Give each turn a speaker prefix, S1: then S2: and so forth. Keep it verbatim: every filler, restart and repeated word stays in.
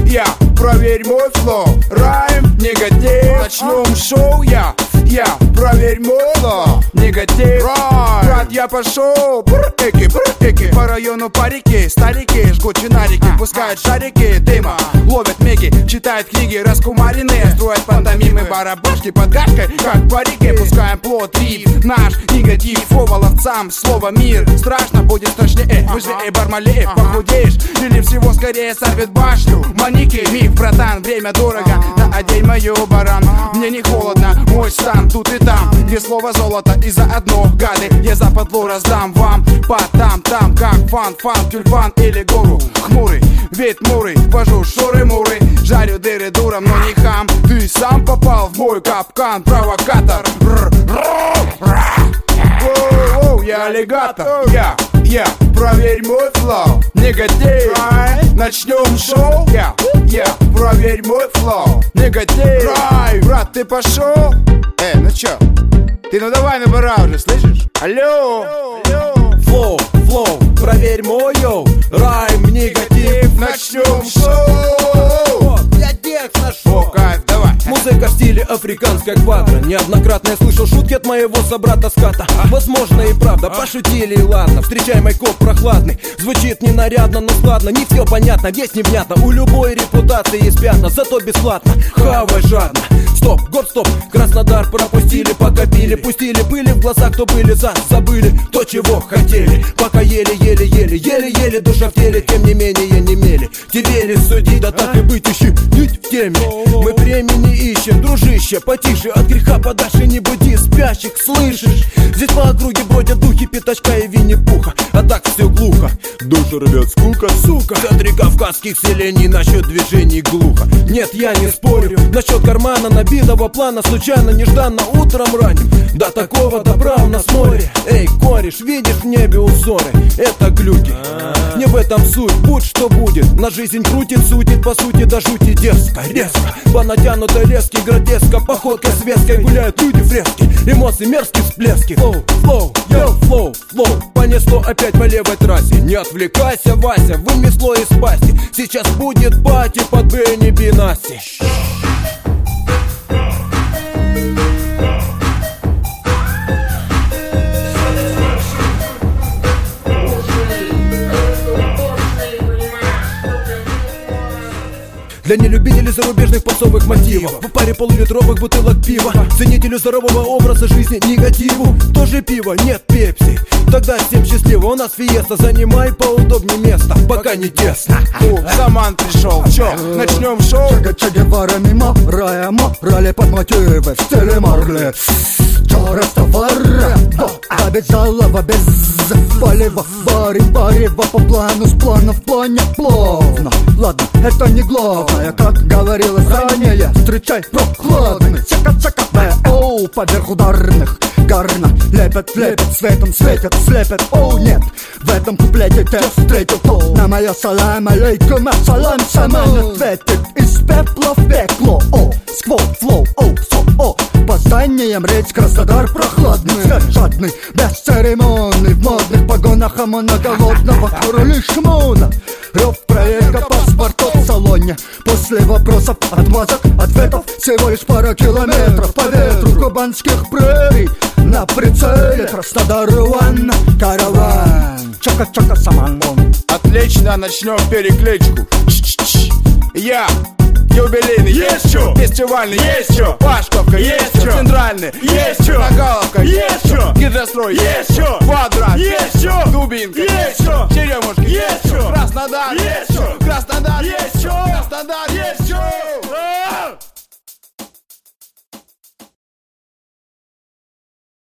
S1: я, проверь мой флоу. Райм, негатив, начнем шоу. Я, я, проверь мой флоу. Негатив, брат, я пошел. Брыки, брыки, по району парики. Старики, жгут чинарики, пускают шарики дыма, ловят меги, читают книги раскумаренные, строят пантомимы, барабашки под гашкой, как парики. Пускаем плод, риф, наш негатив. Фова ловцам, слово мир. Страшно будет страшнее, выживее бармалеев. Похудеешь или всего скорее сорвет башню. Маники, миф, братан, время дорого. Да одень мою, баран, мне не холодно. Мой стан тут и там, где слово золото. И заодно, гады, я западло раздам вам. По там-там, как фан, фан, тюльпан или гору. Хмурый, ведь мурый, вожу шуры-муры. Жарю дыры дуром, но не хам. Ты сам попал в мой капкан, провокатор. Воу-воу, я аллигатор. Я, я, проверь мой флоу. Негатив, начнем шоу. Я, я, проверь мой флоу. Негатив, брат, ты пошел? Э, ну чё? Ты ну давай на бара уже, слышишь? Алло, алло.
S2: Флоу, флоу, проверь мой йоу. Райм, негатив,
S1: начнем шоу.
S2: Я текст нашел.
S1: О, кайф, давай.
S2: Музыка в стиле африканская квадро. Неоднократно я слышал шутки от моего собрата ската. Возможно и правда, пошутили и ладно. Встречай мой коп прохладный. Звучит ненарядно, но складно. Не все понятно, весь невнятно. У любой репутации есть пятна, зато бесплатно. Хавай жадно. Стоп, гоп, стоп, Краснодар пропустили, пока пили. Пустили пыли в глаза, кто были за. Забыли то, чего хотели. Пока еле-еле-еле, еле-еле душа в теле. Тем не менее не мели. Тебе ли судить, да так и быть, ищи нить в теме. Мы времени ищем, дружище, потише. От греха подальше не буди спящих, слышишь? Здесь по округе бродят духи Пятачка и Винни-Пуха. А так все глухо, душу рвет скука, сука. В центре кавказских селений насчет движений глухо. Нет, я не спорю, насчет кармана набитого плана. Случайно, нежданно, утром ранним. До такого добра у нас море. Эй, кореш, видишь в небе узоры? Это глюки, не в этом суть, будь что будет. На жизнь крутит, сутит, по сути до жути дерзко, резко. По натянутой леске, гротеска, походка светской. Гуляют люди фрески, эмоции мерзкие всплески. Флоу, флоу, йоу, флоу, флоу. Понесло опять по левой трассе. Не отвлекайся, Вася, вынесло из пасти. Сейчас будет пати под Бенни Бенасси. Для нелюбителей зарубежных попсовых мотивов, по паре полулитровых бутылок пива. Ценителю здорового образа жизни негативу. Тоже пиво, нет пепси. Тогда всем счастливо, у нас фиеста. Занимай поудобнее место, пока не тесно.
S1: О, Саман пришел, чё, начнем шоу?
S3: Че Гевара мимо рая, морали под мотивы в стиле Марли. Чё Растовара, обязалова без полива. Варим, варива по плану, с плана в плане плавно. Ладно, это не главное, как говорилось ранее. Встречай прохладный, чака-чака, оу, поверх ударных. Гарно, лепят, лепят, светом светят, слепят. Оу, нет, в этом куплете ты встретил то. На мое салам алейкум, ассалам, саман ответит. Из пепла в пекло, о, сквот, флоу, оу, со, о. По зданиям речь Краснодар прохладный, жадный, бесцеремонный. В модных погонах ОМОНа голодного короли шмона. Рев, проверка паспортов в салоне. После вопросов, отмазок, ответов всего лишь пара километров по ветру кубанских прерий. На прицеле Краснодар Руан, караван. Чака-чака, саман.
S1: Отлично, начнем перекличку. Ч-ч-ч. Я юбилейный, есть чё? Фестивальный, есть чё? Пашковка, есть чё? Центральный, есть чё? Нагаловка, есть чё? Гидрострой, есть чё? Квадрат, есть чё? Дубинка, есть чё? Черемушка, есть чё? Краснодар, есть чё? Краснодар, есть чё? Краснодар, есть чё?